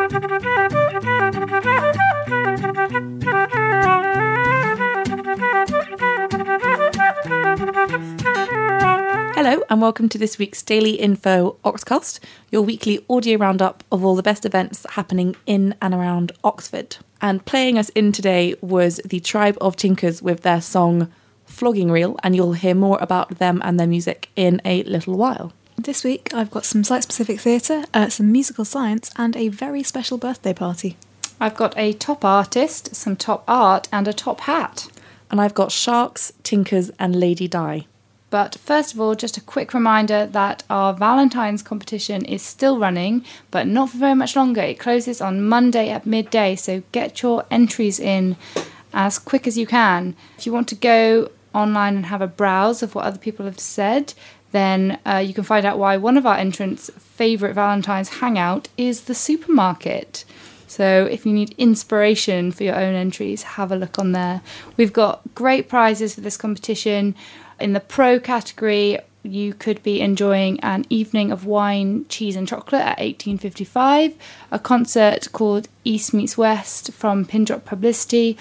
Hello and welcome to this week's Daily Info Oxcast, your weekly audio roundup of all the best events happening in and around Oxford. And playing us in today was the Tribe of Tinkers with their song Flogging Reel, and you'll hear more about them and their music in a little while. This week I've got some site-specific theatre, some musical science and a very special birthday party. I've got a top artist, some top art and a top hat. And I've got Sharks, Tinkers and Lady Di. But first of all, just a quick reminder that our Valentine's competition is still running, but not for very much longer. It closes on Monday at midday, so get your entries in as quick as you can. If you want to go online and have a browse of what other people have said, then you can find out why one of our entrants' favourite Valentine's hangout is the supermarket. So if you need inspiration for your own entries, have a look on there. We've got great prizes for this competition. In the pro category, you could be enjoying an evening of wine, cheese and chocolate at 1855, a concert called East Meets West from Pin Drop Publicity,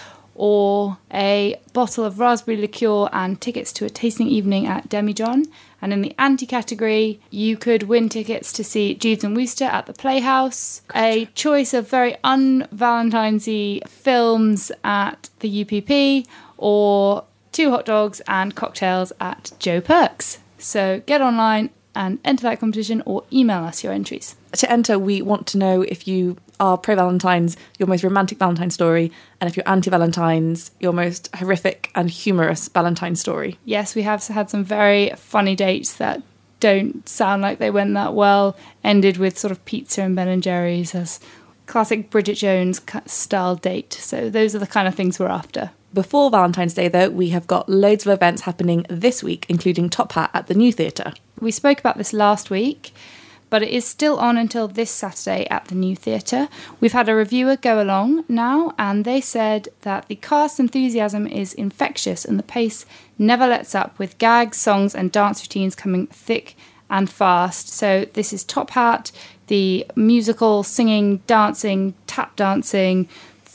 or a bottle of raspberry liqueur and tickets to a tasting evening at Demijohn. And in the anti-category, you could win tickets to see Jeeves and Wooster at the Playhouse, a choice of very un-Valentine's-y films at the UPP, or 2 hot dogs and cocktails at Joe Perks. So get online and enter that competition or email us your entries. To enter, we want to know if you are pro-Valentine's, your most romantic Valentine story, and if you're anti-Valentine's, your most horrific and humorous Valentine story. Yes, we have had some very funny dates that don't sound like they went that well, ended with sort of pizza and Ben & Jerry's as classic Bridget Jones style date. So those are the kind of things we're after. Before Valentine's Day, though, we have got loads of events happening this week, including Top Hat at the New Theatre. We spoke about this last week, but it is still on until this Saturday at the New Theatre. We've had a reviewer go along now, and they said that the cast enthusiasm is infectious and the pace never lets up, with gags, songs and dance routines coming thick and fast. So this is Top Hat, the musical, singing, dancing, tap dancing,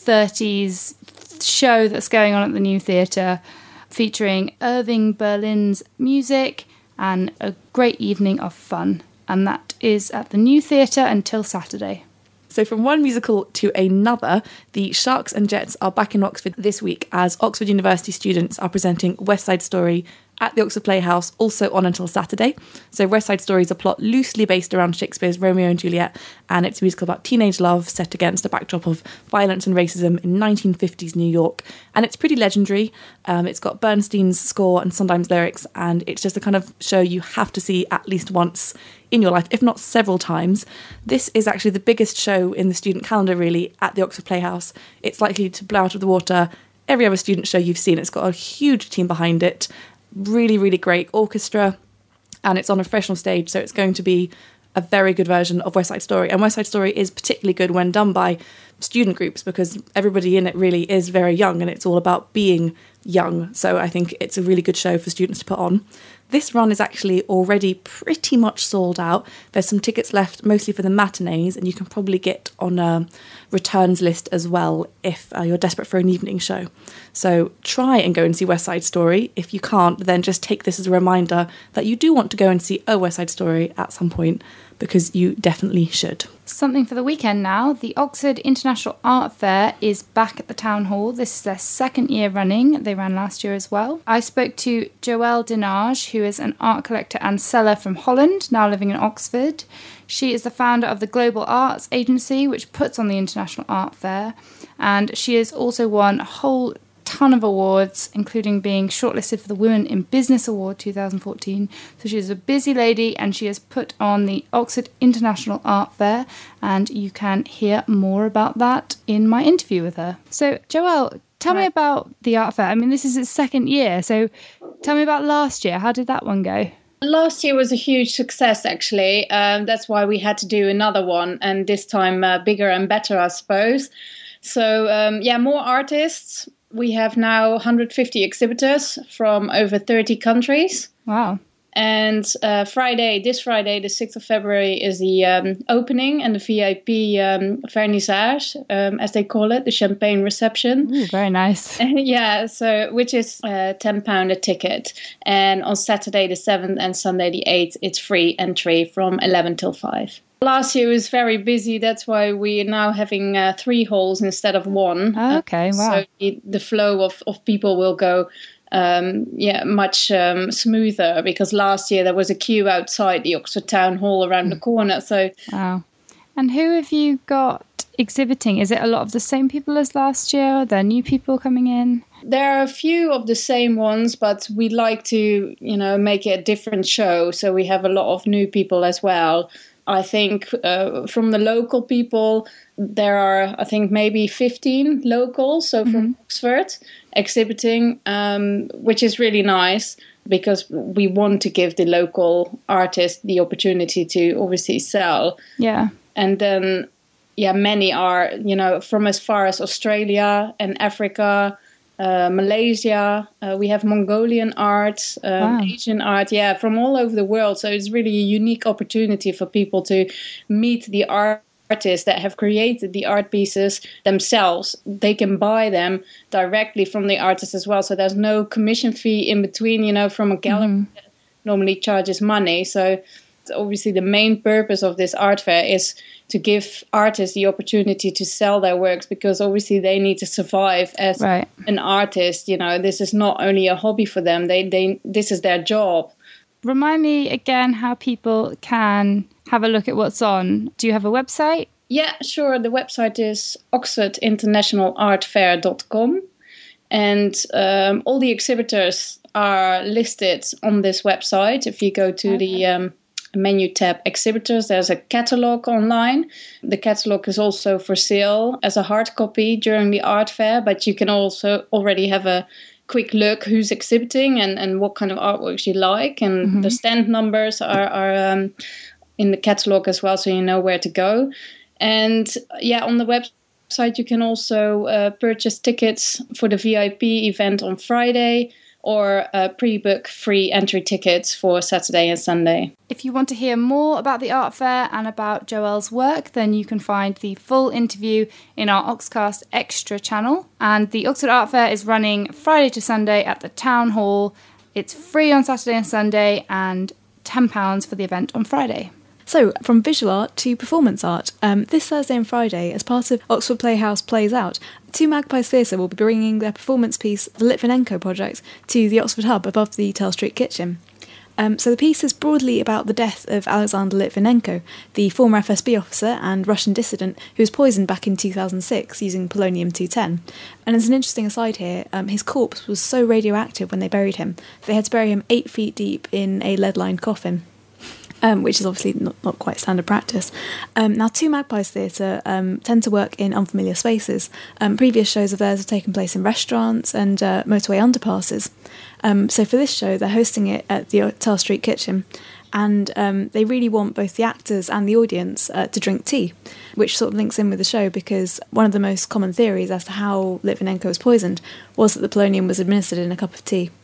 30s show that's going on at the New Theatre, featuring Irving Berlin's music and a great evening of fun. And that is at the New Theatre until Saturday. So from one musical to another, the Sharks and Jets are back in Oxford this week as Oxford University students are presenting West Side Story at the Oxford Playhouse, also on until Saturday. So West Side Story is a plot loosely based around Shakespeare's Romeo and Juliet, and it's a musical about teenage love set against a backdrop of violence and racism in 1950s New York. And it's pretty legendary. It's got Bernstein's score and Sondheim's lyrics, and it's just the kind of show you have to see at least once in your life, if not several times. This is actually the biggest show in the student calendar, really, at the Oxford Playhouse. It's likely to blow out of the water every other student show you've seen. It's got a huge team behind it. Really, really great orchestra, and it's on a professional stage, so it's going to be a very good version of West Side Story. And West Side Story is particularly good when done by student groups, because everybody in it really is very young, and it's all about being young. So I think it's a really good show for students to put on. This run is actually already pretty much sold out. There's some tickets left, mostly for the matinees, and you can probably get on a returns list as well if you're desperate for an evening show. So try and go and see West Side Story. If you can't, then just take this as a reminder that you do want to go and see a West Side Story at some point, because you definitely should. Something for the weekend now. The Oxford International Art Fair is back at the Town Hall. This is their second year running. They ran last year as well. I spoke to Joelle Dinage, who is an art collector and seller from Holland, now living in Oxford. She is the founder of the Global Arts Agency, which puts on the International Art Fair. And she has also won a whole ton of awards, including being shortlisted for the Women in Business Award 2014. So she's a busy lady, and she has put on the Oxford International Art Fair, and you can hear more about that in my interview with her. So Joelle, tell me about the art fair. I mean, this is its second year, so tell me about last year. How did that one go? Last year was a huge success, actually. That's why we had to do another one, and this time bigger and better, I suppose. So, more artists. We have now 150 exhibitors from over 30 countries. Wow. And this Friday, the 6th of February, is the opening and the VIP vernissage, as they call it, the champagne reception. Ooh, very nice. Yeah, so which is £10 a ticket. And on Saturday the 7th and Sunday the 8th, it's free entry from 11 till 5. Last year was very busy. That's why we are now having 3 halls instead of 1. Oh, okay, wow. So the flow of people will go much smoother, because last year there was a queue outside the Oxford Town Hall around the corner. So wow. And who have you got exhibiting? Is it a lot of the same people as last year? Are there new people coming in? There are a few of the same ones, but we like to, make it a different show. So we have a lot of new people as well. I think from the local people, there are, I think, maybe 15 locals, so from Oxford, exhibiting, which is really nice, because we want to give the local artists the opportunity to obviously sell. Yeah. And then, many are, from as far as Australia and Africa, Malaysia. We have Mongolian art, Asian art, from all over the world. So it's really a unique opportunity for people to meet the artists that have created the art pieces themselves. They can buy them directly from the artist as well. So there's no commission fee in between, from a gallery that normally charges money. So obviously the main purpose of this art fair is to give artists the opportunity to sell their works, because obviously they need to survive as an artist. This is not only a hobby for them, this is their job. Remind me again how people can have a look at what's on. Do you have a website? Yeah, sure. The website is oxfordinternationalartfair.com, and all the exhibitors are listed on this website. If you go to the menu tab exhibitors, there's a catalogue online. The catalogue is also for sale as a hard copy during the art fair, but you can also already have a quick look who's exhibiting and what kind of artworks you like, and the stand numbers are in the catalogue as well, so you know where to go. And on the website you can also purchase tickets for the VIP event on Friday, or pre-book free entry tickets for Saturday and Sunday. If you want to hear more about the art fair and about Joelle's work, then you can find the full interview in our Oxcast Extra channel. And the Oxford Art Fair is running Friday to Sunday at the Town Hall. It's free on Saturday and Sunday, and £10 for the event on Friday. So, from visual art to performance art, this Thursday and Friday, as part of Oxford Playhouse Plays Out, 2 Magpies Theatre will be bringing their performance piece, The Litvinenko Project, to the Oxford Hub above the Tell Street Kitchen. So the piece is broadly about the death of Alexander Litvinenko, the former FSB officer and Russian dissident who was poisoned back in 2006 using polonium-210. And as an interesting aside here, his corpse was so radioactive when they buried him, they had to bury him 8 feet deep in a lead-lined coffin. Which is obviously not quite standard practice. Now, 2 Magpies Theatre tend to work in unfamiliar spaces. Previous shows of theirs have taken place in restaurants and motorway underpasses. So for this show, they're hosting it at the Tell Street Kitchen, and they really want both the actors and the audience to drink tea, which sort of links in with the show, because one of the most common theories as to how Litvinenko was poisoned was that the polonium was administered in a cup of tea.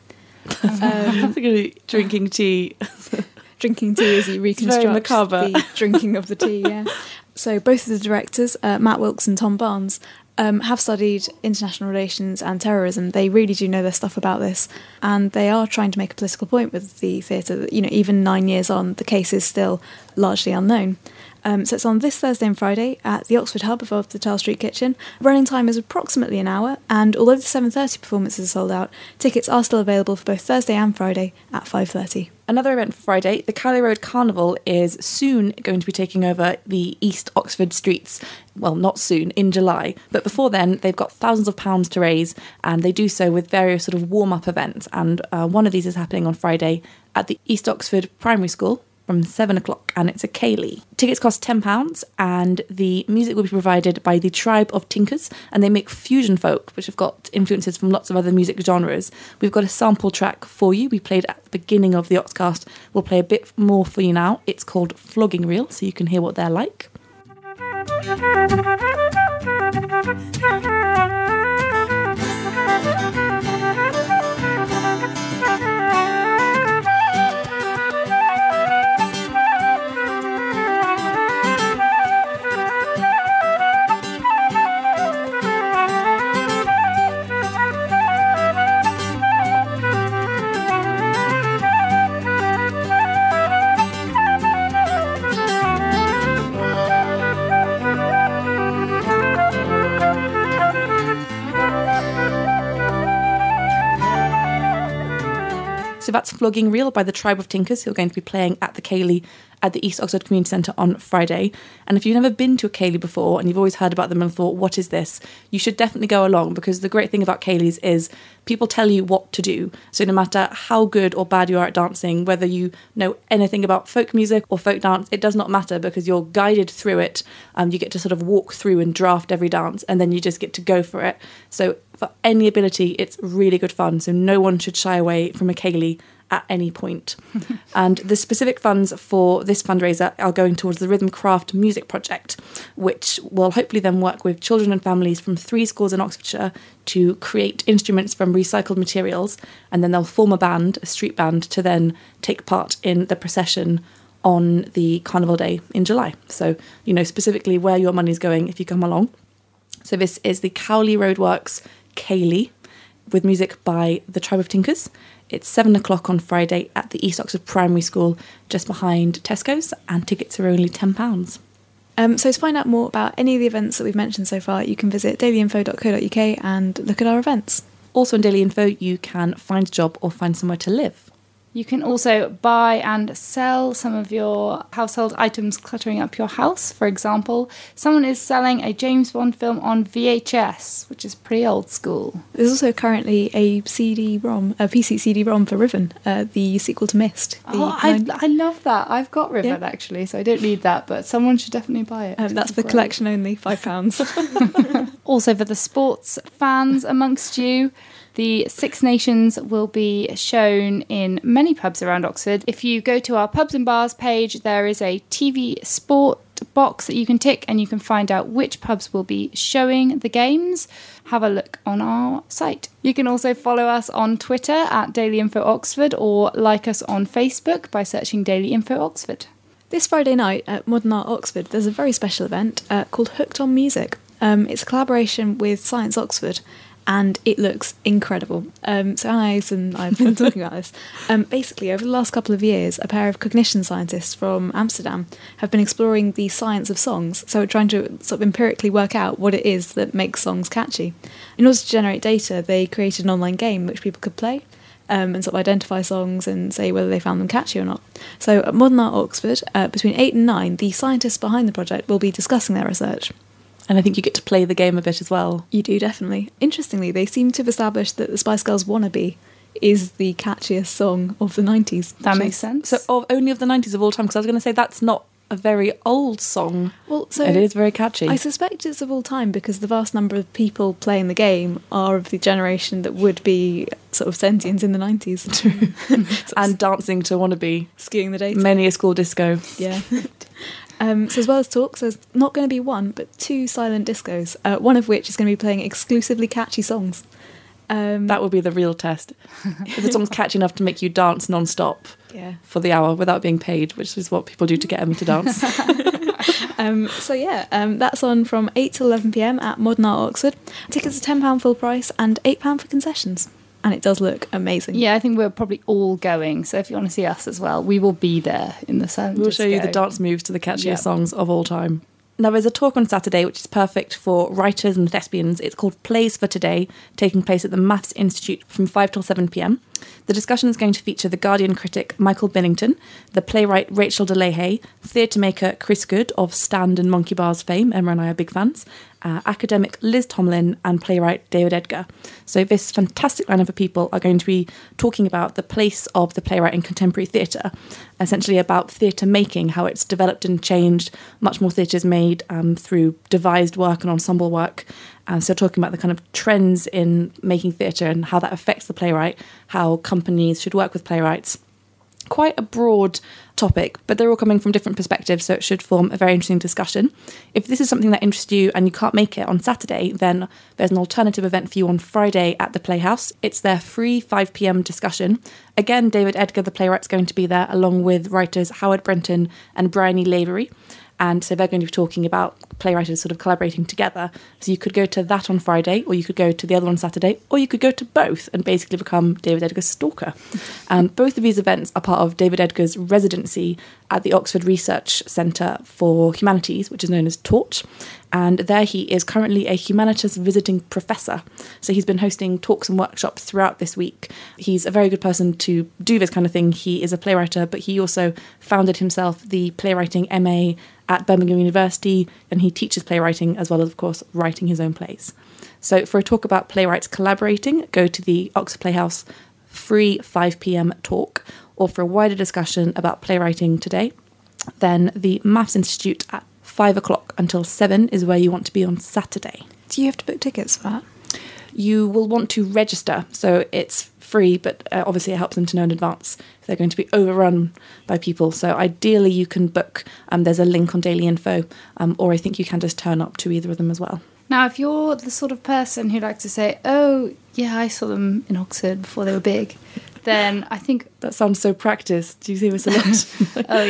Drinking tea. Drinking tea as you reconstruct the drinking of the tea, yeah. So both of the directors, Matt Wilkes and Tom Barnes, have studied international relations and terrorism. They really do know their stuff about this, and they are trying to make a political point with the theatre that, even 9 years on, the case is still largely unknown. So it's on this Thursday and Friday at the Oxford Hub above the Tell Street Kitchen. Running time is approximately an hour, and although the 7:30 performances are sold out, tickets are still available for both Thursday and Friday at 5:30. Another event for Friday, the Cowley Road Carnival is soon going to be taking over the East Oxford streets. Well, not soon, in July. But before then, they've got thousands of pounds to raise, and they do so with various sort of warm-up events. And one of these is happening on Friday at the East Oxford Primary School from 7 o'clock, and it's a Ceilidh. Tickets cost £10, and the music will be provided by the Tribe of Tinkers, and they make fusion folk, which have got influences from lots of other music genres. We've got a sample track for you. We played at the beginning of the Oxcast. We'll play a bit more for you now. It's called Flogging Reel, so you can hear what they're like. So that's Flogging Reel by the Tribe of Tinkers, who are going to be playing at the Ceilidh at the East Oxford Community Centre on Friday. And if you've never been to a Ceilidh before and you've always heard about them and thought, what is this? You should definitely go along, because the great thing about Ceilidhs is people tell you what to do. So no matter how good or bad you are at dancing, whether you know anything about folk music or folk dance, it does not matter, because you're guided through it. You get to sort of walk through and draft every dance, and then you just get to go for it. So for any ability, it's really good fun. So no one should shy away from a Ceilidh at any point. And the specific funds for this fundraiser are going towards the Rhythm Craft Music Project, which will hopefully then work with children and families from 3 schools in Oxfordshire to create instruments from recycled materials, and then they'll form a band, a street band, to then take part in the procession on the Carnival Day in July. So you know specifically where your money's going if you come along. So this is the Cowley Roadworks Ceilidh, with music by the Tribe of Tinkers. It's 7 o'clock on Friday at the East Oxford Primary School, just behind Tesco's, and tickets are only £10. So to find out more about any of the events that we've mentioned so far, you can visit dailyinfo.co.uk and look at our events. Also on Daily Info, you can find a job or find somewhere to live. You can also buy and sell some of your household items cluttering up your house. For example, someone is selling a James Bond film on VHS, which is pretty old school. There's also currently a CD-ROM, a PC CD-ROM for Riven, the sequel to Myst. I love that. I've got Riven actually, so I don't need that, but someone should definitely buy it. That's for collection only, £5. Also, for the sports fans amongst you, the Six Nations will be shown in many pubs around Oxford. If you go to our pubs and bars page, there is a TV sport box that you can tick, and you can find out which pubs will be showing the games. Have a look on our site. You can also follow us on Twitter at Daily Info Oxford, or like us on Facebook by searching Daily Info Oxford. This Friday night at Modern Art Oxford, there's a very special event called Hooked on Music. It's a collaboration with Science Oxford, and it looks incredible. So Anais and I have been talking about this. Basically, over the last couple of years, a pair of cognition scientists from Amsterdam have been exploring the science of songs, so trying to sort of empirically work out what it is that makes songs catchy. In order to generate data, they created an online game which people could play, and sort of identify songs and say whether they found them catchy or not. So at Modern Art Oxford, between 8 and 9, the scientists behind the project will be discussing their research. And I think you get to play the game a bit as well. You do, definitely. Interestingly, they seem to have established that the Spice Girls' Wannabe is the catchiest song of the 90s. That makes sense. So only of the 90s of all time, because I was going to say that's not a very old song. Well, so it is very catchy. I suspect it's of all time because the vast number of people playing the game are of the generation that would be sort of sentient in the 90s. And dancing to Wannabe. Skewing the data. Many a school disco. Yeah. So as well as talks, there's not going to be one, but 2 silent discos, one of which is going to be playing exclusively catchy songs. That would be the real test. If the song's catchy enough to make you dance non-stop for the hour without being paid, which is what people do to get me to dance. That's on from 8 till 11pm at Modern Art Oxford. Tickets are £10 full price and £8 for concessions. And it does look amazing. Yeah, I think we're probably all going. So if you want to see us as well, we will be there in the silent We'll show you the dance moves to the catchiest songs of all time. Now, there's a talk on Saturday which is perfect for writers and thespians. It's called Plays for Today, taking place at the Maths Institute from 5 till 7pm. The discussion is going to feature the Guardian critic Michael Billington, the playwright Rachel de Lehay, theatre maker Chris Good of Stand and Monkey Bars fame, Emma and I are big fans, academic Liz Tomlin, and playwright David Edgar. So this fantastic lineup of people are going to be talking about the place of the playwright in contemporary theatre, essentially about theatre making, how it's developed and changed, much more theatre is made through devised work and ensemble work. So talking about the kind of trends in making theatre and how that affects the playwright, how companies should work with playwrights. Quite a broad topic, but they're all coming from different perspectives, so it should form a very interesting discussion. If this is something that interests you and you can't make it on Saturday, then there's an alternative event for you on Friday at the Playhouse. It's their free 5pm discussion. Again, David Edgar, the playwright's going to be there, along with writers Howard Brenton and Bryony Lavery. And so they're going to be talking about playwrights sort of collaborating together. So you could go to that on Friday, or you could go to the other on Saturday, or you could go to both and basically become David Edgar's stalker. Both of these events are part of David Edgar's residency at the Oxford Research Centre for Humanities, which is known as Torch. And there he is currently a humanities visiting professor. So he's been hosting talks and workshops throughout this week. He's a very good person to do this kind of thing. He is a playwright, but he also founded himself the playwriting MA at Birmingham University, and he teaches playwriting as well as, of course, writing his own plays. So for a talk about playwrights collaborating, go to the Oxford Playhouse free 5 p.m. talk, or for a wider discussion about playwriting today, then the Maths Institute at 5 o'clock until 7 is where you want to be on Saturday. Do you have to book tickets for that? You will want to register, so it's free, but obviously it helps them to know in advance if they're going to be overrun by people. So ideally you can book, there's a link on Daily Info, or I think you can just turn up to either of them as well. Now, if you're the sort of person who likes to say, oh, yeah, I saw them in Oxford before they were big, then I think... That sounds so practiced. Do you see this a lot? Oh,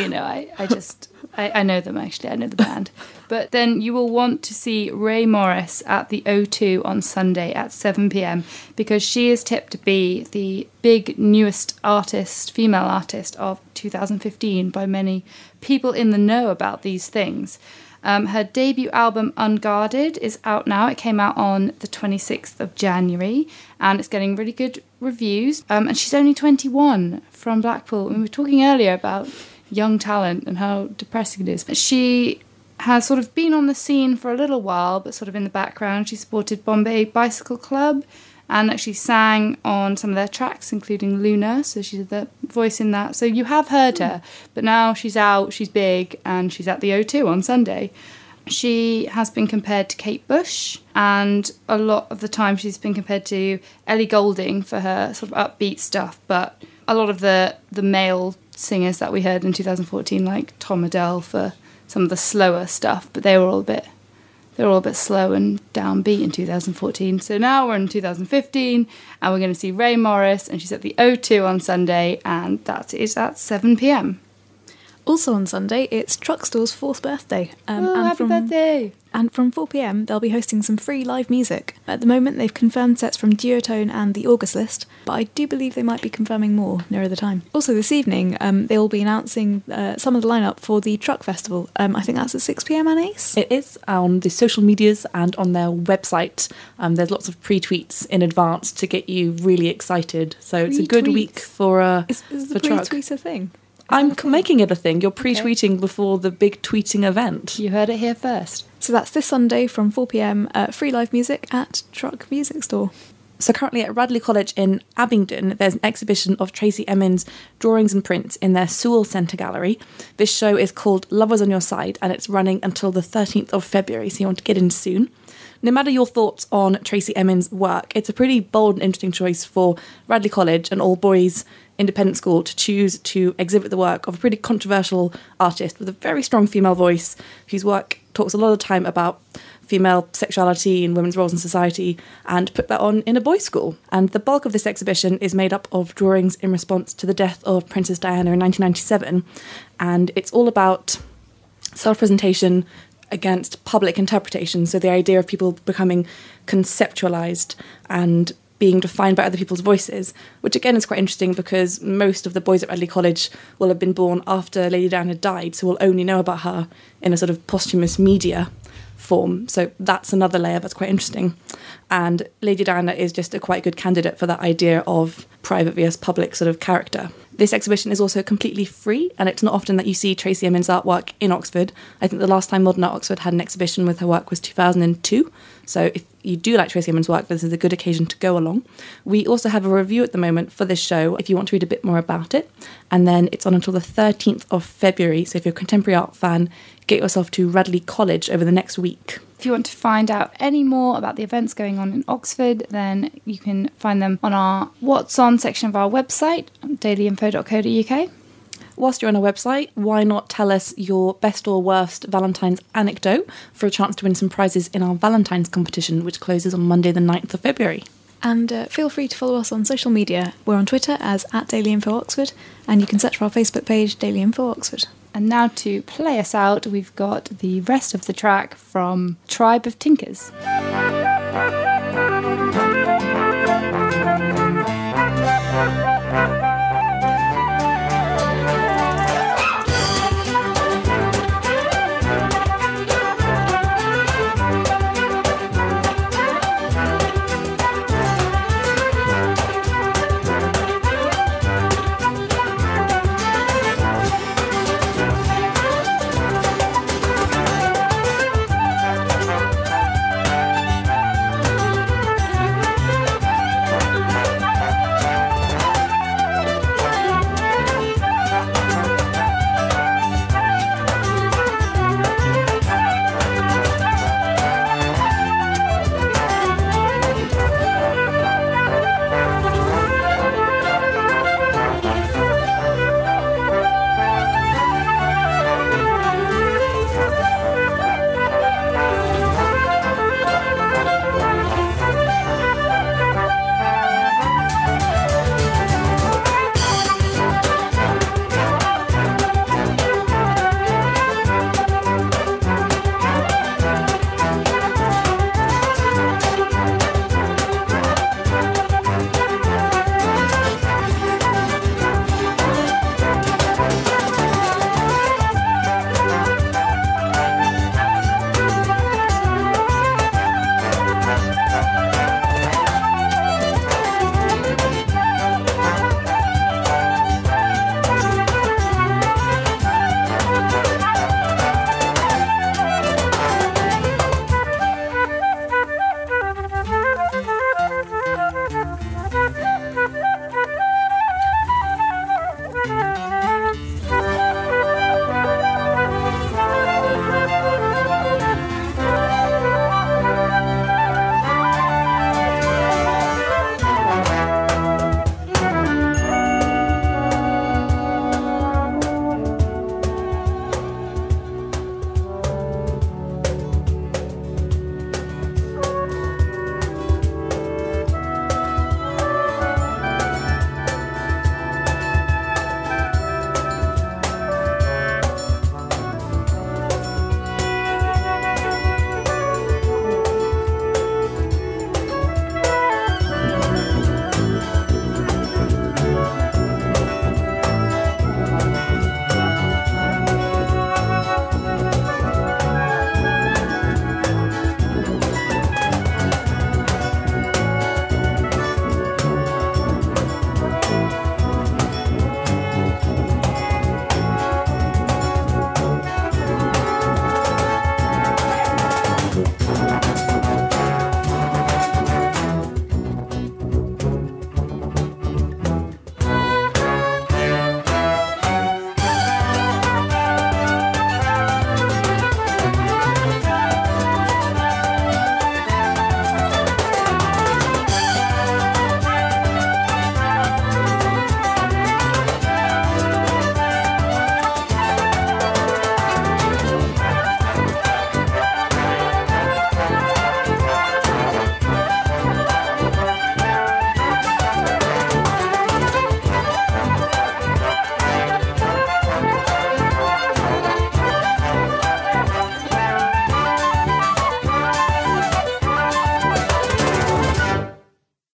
I know them, actually. I know the band. But then you will want to see Ray Morris at the O2 on Sunday at 7 p.m, because she is tipped to be the big newest artist, female artist of 2015 by many people in the know about these things. Her debut album, Unguarded, is out now. It came out on the 26th of January, and it's getting really good reviews. And she's only 21, from Blackpool. We were talking earlier about young talent and how depressing it is. She has sort of been on the scene for a little while, but sort of in the background. She supported Bombay Bicycle Club and actually sang on some of their tracks, including Luna, so she's the voice in that. So you have heard her, but now she's out, she's big, and she's at the O2 on Sunday. She has been compared to Kate Bush, and a lot of the time she's been compared to Ellie Goulding for her sort of upbeat stuff, but a lot of the male singers that we heard in 2014, like Tom Adele, for some of the slower stuff, but they were all a bit slow and downbeat in 2014. So now we're in 2015, and we're going to see Ray Morris, and she's at the O2 on Sunday, and that is at 7 p.m. Also on Sunday, it's Truckstore's 4th birthday. Happy birthday! And from 4 p.m, they'll be hosting some free live music. At the moment, they've confirmed sets from Duotone and the August List, but I do believe they might be confirming more nearer the time. Also this evening, they'll be announcing some of the lineup for the Truck Festival. I think that's at 6 p.m, Anais? It is on the social medias and on their website. There's lots of pre-tweets in advance to get you really excited. So it's a good week for Is the Truck. pre-tweet a thing? I'm making it a thing. You're pre-tweeting before the big tweeting event. You heard it here first. So that's this Sunday from 4 p.m, free live music at Truck Music Store. So currently at Radley College in Abingdon, there's an exhibition of Tracey Emin's drawings and prints in their Sewell Centre Gallery. This show is called Lovers on Your Side, and it's running until the 13th of February, so you want to get in soon. No matter your thoughts on Tracey Emin's work, it's a pretty bold and interesting choice for Radley College, an all-boys independent school, to choose to exhibit the work of a pretty controversial artist with a very strong female voice, whose work talks a lot of the time about female sexuality and women's roles in society, and put that on in a boys' school. And the bulk of this exhibition is made up of drawings in response to the death of Princess Diana in 1997, and it's all about self-presentation against public interpretation, so the idea of people becoming conceptualised and being defined by other people's voices, which again is quite interesting because most of the boys at Radley College will have been born after Lady Diana died, so we'll only know about her in a sort of posthumous media form. So that's another layer that's quite interesting. And Lady Diana is just a quite good candidate for that idea of private versus public sort of character. This exhibition is also completely free, and it's not often that you see Tracey Emin's artwork in Oxford. I think the last time Modern Art Oxford had an exhibition with her work was 2002. So if you do like Tracey Emin's work, this is a good occasion to go along. We also have a review at the moment for this show if you want to read a bit more about it. And then it's on until the 13th of February. So if you're a contemporary art fan, get yourself to Radley College over the next week. If you want to find out any more about the events going on in Oxford, then you can find them on our What's On section of our website, dailyinfo.co.uk. Whilst you're on our website, why not tell us your best or worst Valentine's anecdote for a chance to win some prizes in our Valentine's competition, which closes on Monday the 9th of February. And feel free to follow us on social media. We're on Twitter as @DailyInfoOxford, and you can search for our Facebook page, Daily Info Oxford. And now to play us out, we've got the rest of the track from Tribe of Tinkers.